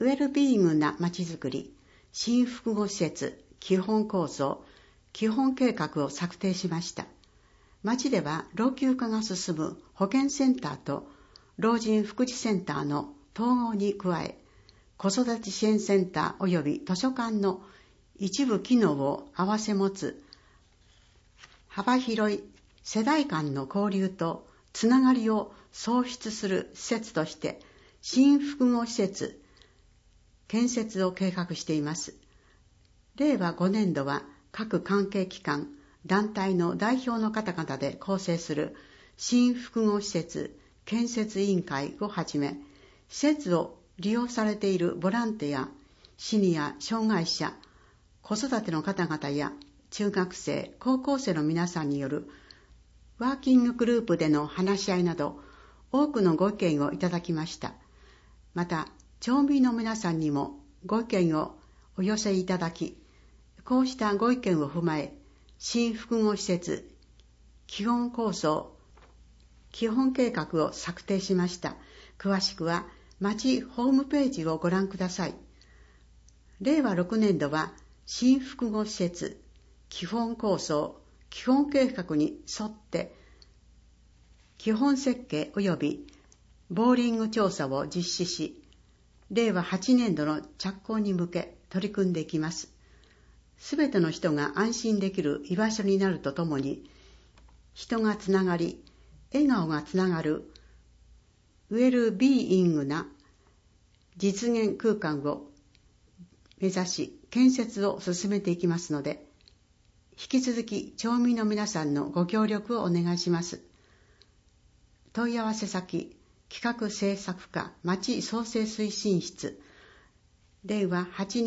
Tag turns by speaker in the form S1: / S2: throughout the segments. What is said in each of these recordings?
S1: ウェルビーイングなまちづくり、新複合施設、基本構想、基本計画を策定しました。町では老朽化が進む保健センターと老人福祉センターの統合に加え、子育て支援センター及び図書館の一部機能を併せ持つ幅広い世代間の交流とつながりを創出する施設として新複合施設建設を計画しています。令和5年度は各関係機関、団体の代表の方々で構成する新複合施設建設委員会をはじめ、施設を利用されているボランティア、シニア、障害者、子育ての方々や中学生、高校生の皆さんによるワーキンググループでの話し合いなど多くのご意見をいただきました。また、町民の皆さんにもご意見をお寄せいただき、こうしたご意見を踏まえ、新複合施設基本構想、基本計画を策定しました。詳しくは町ホームページをご覧ください。令和6年度は新複合施設基本構想、基本計画に沿って基本設計及びボーリング調査を実施し、令和8年度の着工に向け取り組んでいきます。すべての人が安心できる居場所になるとともに、人がつながり、笑顔がつながるウェルビーイングな実現空間を目指し建設を進めていきますので、引き続き町民の皆さんのご協力をお願いします。問い合わせ先、企画制作課町創生推進室、令和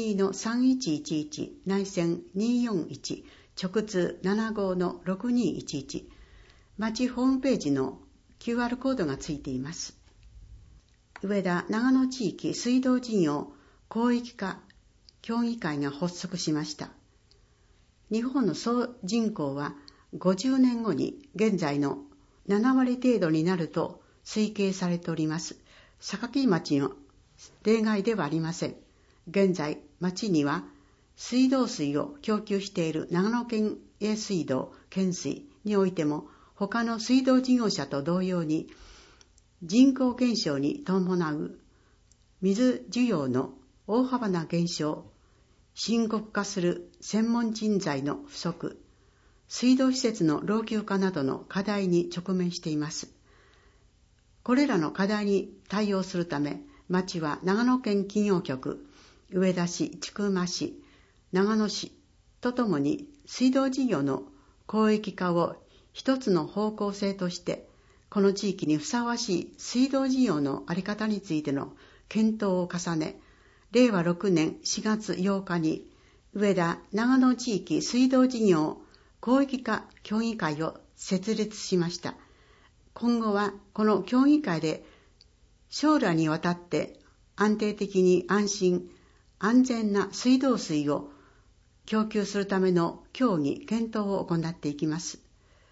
S1: 82-3111内線241直通75-6211、町ホームページの QR コードがついています。上田長野地域水道事業広域化協議会が発足しました。日本の総人口は50年後に現在の7割程度になると推計されております。榊町の例外ではありません。現在、町には水道水を供給している長野県営水道、県水においても、他の水道事業者と同様に、人口減少に伴う水需要の大幅な減少、深刻化する専門人材の不足、水道施設の老朽化などの課題に直面しています。これらの課題に対応するため、町は長野県企業局、上田市、千曲市、長野市とともに水道事業の広域化を一つの方向性として、この地域にふさわしい水道事業の在り方についての検討を重ね、令和6年4月8日に上田長野地域水道事業広域化協議会を設立しました。今後はこの協議会で将来にわたって安定的に安心安全な水道水を供給するための協議検討を行っていきます。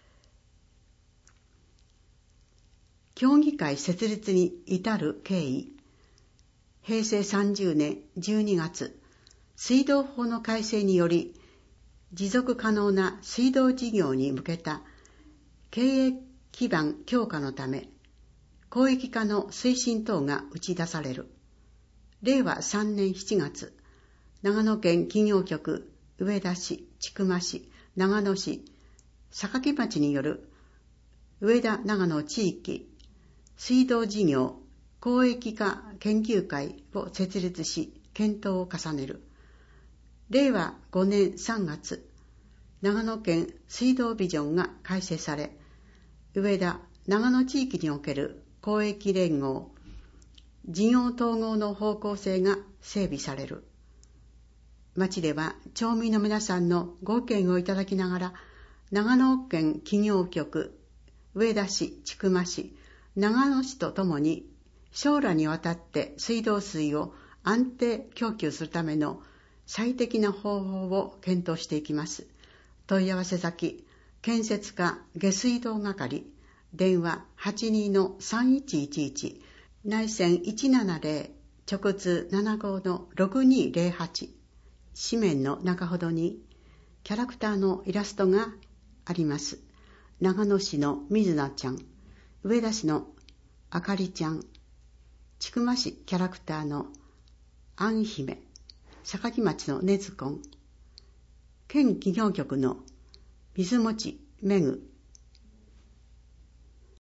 S1: 協議会設立に至る経緯、平成30年12月、水道法の改正により持続可能な水道事業に向けた経営基盤強化のため、広域化の推進等が打ち出される。令和3年7月、長野県企業局、上田市、千曲市、長野市、榊町による上田長野地域水道事業広域化研究会を設立し、検討を重ねる。令和5年3月、長野県水道ビジョンが改正され、上田長野地域における広域連合、事業統合の方向性が整備される。町では町民の皆さんのご意見をいただきながら、長野県企業局、上田市、千曲市、長野市とともに将来にわたって水道水を安定供給するための最適な方法を検討していきます。問い合わせ先、建設課下水道係、電話 82-3111 内線直通75-6208、紙面の中ほどにキャラクターのイラストがあります。長野市の水菜ちゃん、上田市のあかりちゃん、千曲市キャラクターのあん姫、坂城町のねずこん、県企業局の水持めぐ